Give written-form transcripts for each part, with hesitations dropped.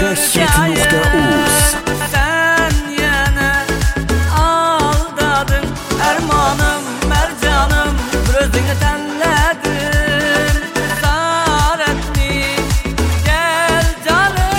Megahit.uz. Sen yine aldadın Ermanım, mercanım, bir özünü tenledin. Zar etmi, gel canım.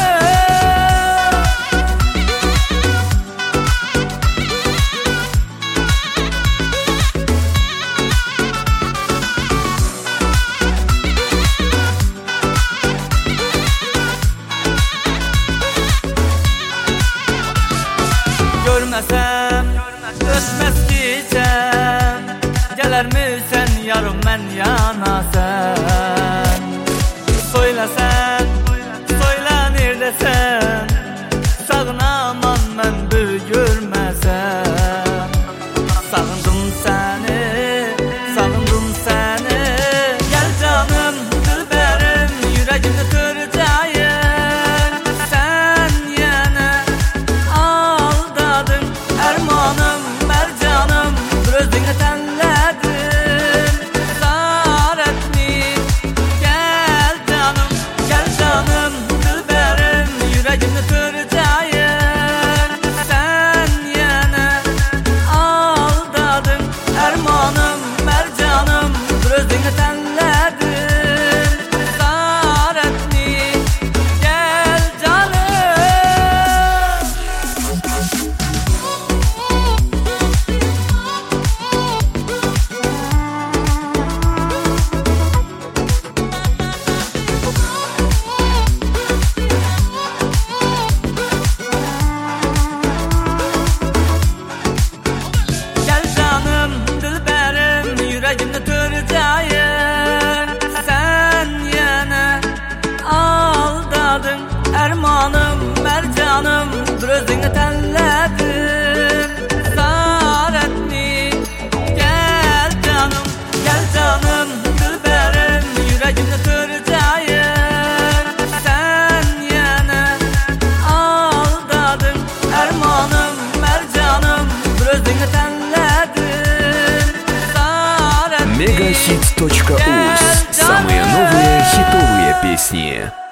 Görmesem, ötmez gecem. Gelir misin yarım ben yanasen? Söylesen, söyle neredesin? Sağınaman ben büyürmesem. Sağındım seni, sağındım seni. Gel canım, dilberim, yüreğimde kıracağım. Sen yine aldadın Ermanım, mercanım, bir özünü tenledin. Zar etmi, gel canım, gel canım, dilberim, yüreğimde kıracağım. Sen yine aldadın Ermanım, mercanım, bir özünü tenledin. Zar etmi, gel canım. Gel canım, dilberim, yüreğimde kıracağım. Sen yine aldadın Ermanım, mercanım, bir özünü tenledin. Zar etmi, gel canım, gel canım, dilberim, yüreğimde kıracağım. Sen yine aldadın Ermanım, mercanım, bir özünü tenledin. Zar etmi, Megahit.uz. Самые новые хитовые песни.